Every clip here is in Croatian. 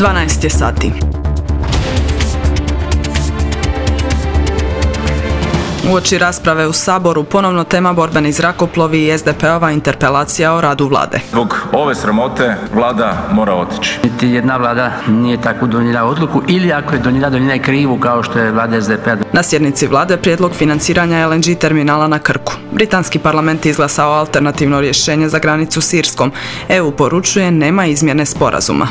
12 je sati. Uoči rasprave u Saboru ponovno tema borbeni zrakoplovi i SDP-ova interpelacija o radu vlade. Zbog ove sramote vlada mora otići. Niti jedna vlada nije tako donijela odluku ili ako je donijela je krivu kao što je vlada SDP-a. Na sjednici vlade prijedlog financiranja LNG terminala na Krku. Britanski parlament izglasao alternativno rješenje za granicu s Irskom. EU poručuje nema izmjene sporazuma.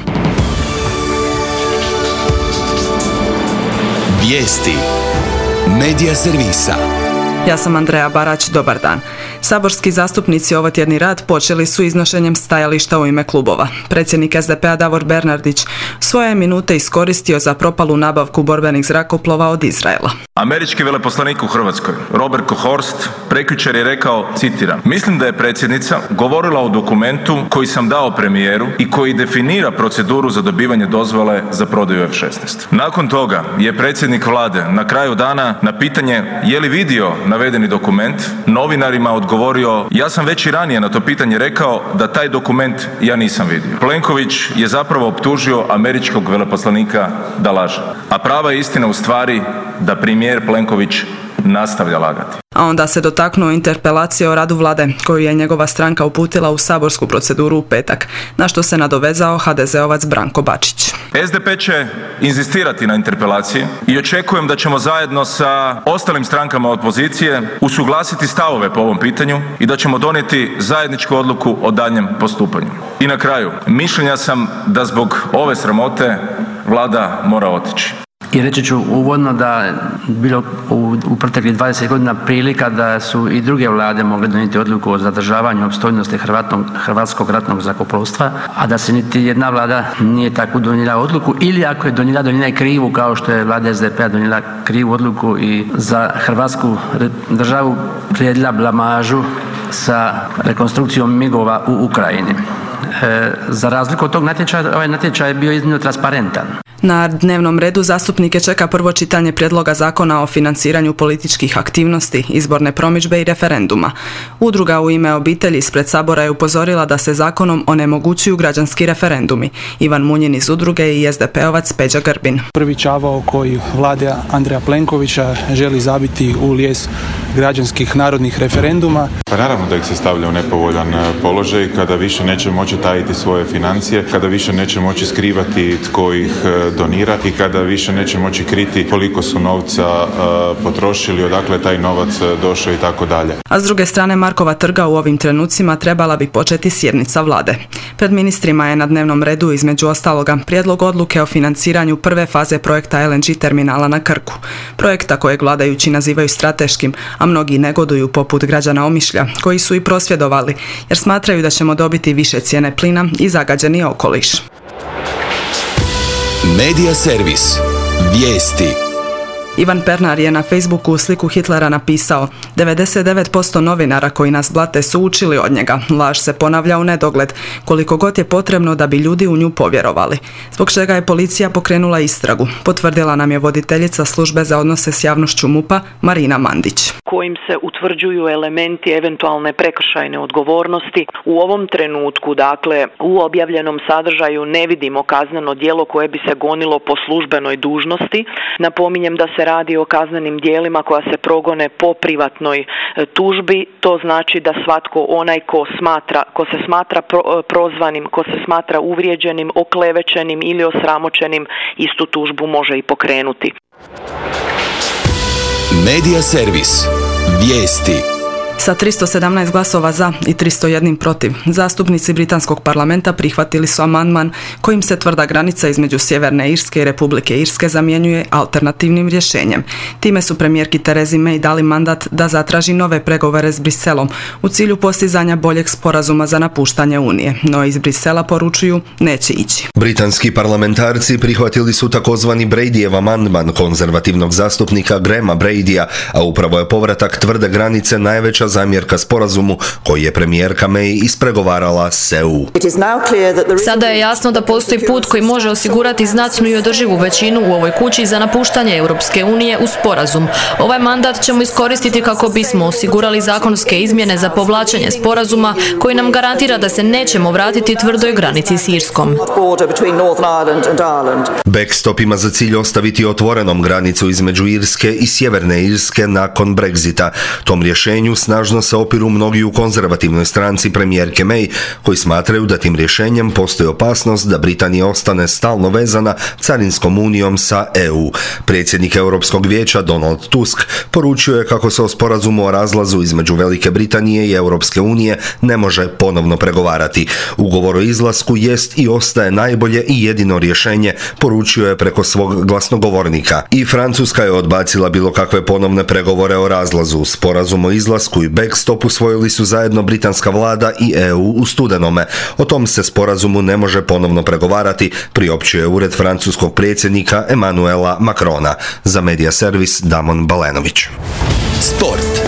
Vijesti Medija servisa. Ja sam Andreja Barać, dobar dan. Saborski zastupnici ovotjedni rad počeli su iznošenjem stajališta u ime klubova. Predsjednik SDP-a Davor Bernardić svoje minute iskoristio za propalu nabavku borbenih zrakoplova od Izraela. Američki veleposlanik u Hrvatskoj, Robert Kohorst, prekjučer je rekao, citiram: "Mislim da je predsjednica govorila o dokumentu koji sam dao premijeru i koji definira proceduru za dobivanje dozvole za prodaju F-16. Nakon toga je predsjednik vlade na kraju dana na pitanje je li vidio navedeni dokument novinarima odgovorio: ja sam već i ranije na to pitanje rekao da taj dokument ja nisam vidio." Plenković je zapravo optužio američkog veleposlanika da laže, a prava istina u stvari da premijer Plenković nastavlja lagati. A onda se dotaknuo interpelacije o radu vlade koju je njegova stranka uputila u saborsku proceduru u petak, na što se nadovezao HDZ-ovac Branko Bačić. SDP će inzistirati na interpelaciji i očekujem da ćemo zajedno sa ostalim strankama opozicije usuglasiti stavove po ovom pitanju i da ćemo donijeti zajedničku odluku o daljnjem postupanju. I na kraju, mišljenja sam da zbog ove sramote vlada mora otići. I reći ću uvodno da bilo u proteklih 20 godina prilika da su i druge vlade mogle donijeti odluku o zadržavanju opstojnosti hrvatskog ratnog zrakoplovstva, a da se niti jedna vlada nije tako donijela odluku ili ako je donijela je krivu kao što je vlada SDP-a donijela krivu odluku i za Hrvatsku državu priredila blamažu sa rekonstrukcijom migova u Ukrajini. Za razliku od tog natječaja, ovaj natječaj je bio iznimno transparentan. Na dnevnom redu zastupnike čeka prvo čitanje prijedloga zakona o financiranju političkih aktivnosti, izborne promidžbe i referenduma. Udruga U ime obitelji ispred Sabora je upozorila da se zakonom onemogućuju građanski referendumi. Ivan Munjin iz udruge i SDP-ovac Peđa Grbin. Prvi čavao koji vlada Andreja Plenkovića želi zabiti u lijes građanskih narodnih referenduma. Pa naravno da ih se stavlja u nepovoljan položaj kada više neće moći tajiti svoje financije, kada više neće moći skrivati tko ih donira i kada više neće moći kriti koliko su novca potrošili, odakle je taj novac došao i tako dalje. A s druge strane Markova trga u ovim trenucima trebala bi početi sjednica vlade. Pred ministrima je na dnevnom redu između ostaloga prijedlog odluke o financiranju prve faze projekta LNG terminala na Krku. Projekta kojeg vladajući nazivaju strateškim, a mnogi negoduju poput građana Omišlja, koji su i prosvjedovali jer smatraju da ćemo dobiti više cijene plina i zagađeni okoliš. Medija servis. Vijesti. Ivan Pernar je na Facebooku sliku Hitlera napisao: 99% novinara koji nas blate su učili od njega. Laž se ponavlja u nedogled, koliko god je potrebno da bi ljudi u nju povjerovali. Zbog čega je policija pokrenula istragu, potvrdila nam je voditeljica službe za odnose s javnošću MUP-a Marina Mandić. Kojim se utvrđuju elementi eventualne prekršajne odgovornosti. U ovom trenutku, dakle, u objavljenom sadržaju ne vidimo kazneno djelo koje bi se gonilo po službenoj dužnosti. Napominjem da se radi o kaznenim djelima koja se progone po privatnoj tužbi. To znači da svatko onaj ko se smatra prozvanim, ko se smatra uvrijeđenim, oklevećenim ili osramoćenim, istu tužbu može i pokrenuti. Medija servis. Vijesti. Sa 317 glasova za i 301 protiv, zastupnici britanskog parlamenta prihvatili su amandman kojim se tvrda granica između Sjeverne Irske i Republike Irske zamjenjuje alternativnim rješenjem. Time su premijerki Terezi May dali mandat da zatraži nove pregovore s Briselom u cilju postizanja boljeg sporazuma za napuštanje Unije, no iz Brisela poručuju neće ići. Britanski parlamentarci prihvatili su takozvani Bradyjev amandman konzervativnog zastupnika Grahama Bradyja, a upravo je povratak tvrde granice najveća zamjerka sporazumu koji je premijerka May ispregovarala s EU. Sada je jasno da postoji put koji može osigurati znatnu i održivu većinu u ovoj kući za napuštanje Europske unije u sporazum. Ovaj mandat ćemo iskoristiti kako bismo osigurali zakonske izmjene za povlačenje sporazuma koji nam garantira da se nećemo vratiti tvrdoj granici s Irskom. Backstop ima za cilj ostaviti otvorenom granicu između Irske i Sjeverne Irske nakon Brexita. Tom rješenju snažno se opiru mnogi u konzervativnoj stranci premijerke May, koji smatraju da tim rješenjem postoji opasnost da Britanija ostane stalno vezana carinskom unijom sa EU. Predsjednik Europskog vijeća Donald Tusk poručio je kako se o sporazumu o razlazu između Velike Britanije i Europske unije ne može ponovno pregovarati. Ugovor o izlasku jest i ostaje najbolje i jedino rješenje, poručio je preko svog glasnogovornika. I Francuska je odbacila bilo kakve ponovne pregovore o razlazu. Sporazum o izlasku i backstop usvojili su zajedno britanska vlada i EU u studenome. O tom se sporazumu ne može ponovno pregovarati, priopćio je ured francuskog predsjednika Emmanuela Macrona. Za Media Servis Damon Balenović. Sport.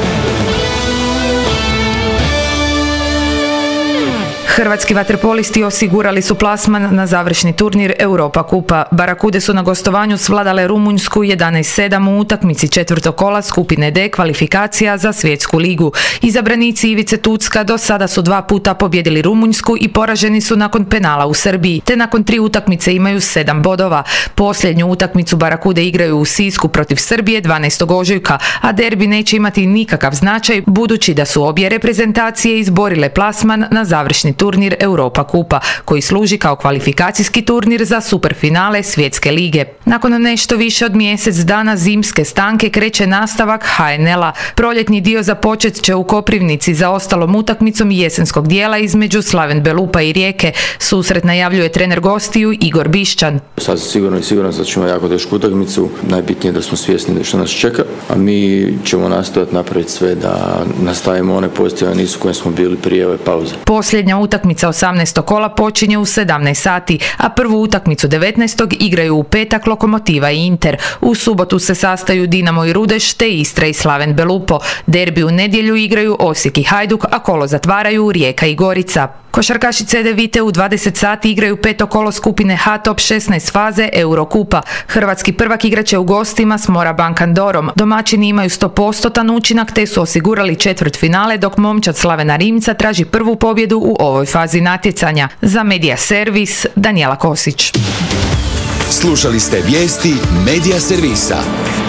Hrvatski vaterpolisti osigurali su plasman na završni turnir Europa kupa. Barakude su na gostovanju svladale Rumunjsku 11-7 u utakmici četvrtog kola skupine D kvalifikacija za svjetsku ligu. Izabranici Ivice Tucka do sada su 2 puta pobjedili Rumunjsku i poraženi su nakon penala u Srbiji, te nakon 3 utakmice imaju 7 bodova. Posljednju utakmicu Barakude igraju u Sisku protiv Srbije 12. ožujka, a derbi neće imati nikakav značaj budući da su obje reprezentacije izborile plasman na završni turnir Europa kupa, koji služi kao kvalifikacijski turnir za superfinale svjetske lige. Nakon nešto više od mjesec dana zimske stanke kreće nastavak HNL-a. Proljetni dio započet će u Koprivnici za ostalom utakmicom jesenskog dijela između Slaven Belupa i Rijeke. Susret najavljuje trener gostiju Igor Bišćan. Sad sigurno da ćemo jako tešku utakmicu. Najbitnije je da smo svjesni što nas čeka, a mi ćemo nastojati napraviti sve da nastavimo one pozitivne niz u kojem smo bili prije ove pauze. Posljednja utakmica 18. kola počinje u 17 sati, a prvu utakmicu 19. igraju u petak Lokomotiva i Inter. U subotu se sastaju Dinamo i Rudeš te Istra i Slaven Belupo. Derbi u nedjelju igraju Osijek i Hajduk, a kolo zatvaraju Rijeka i Gorica. Košarkaši Cedevite u 20 sati igraju peto kolo skupine H top 16 faze Eurokupa. Hrvatski prvak igraće u gostima s Morabank Andorom. Domaćini imaju 100% učinak te su osigurali četvrtfinale, dok momčad Slavena Rimca traži prvu pobjedu u ovoj fazi natjecanja. Za Media Servis Danijela Kosić. Slušali ste vijesti Media Servisa.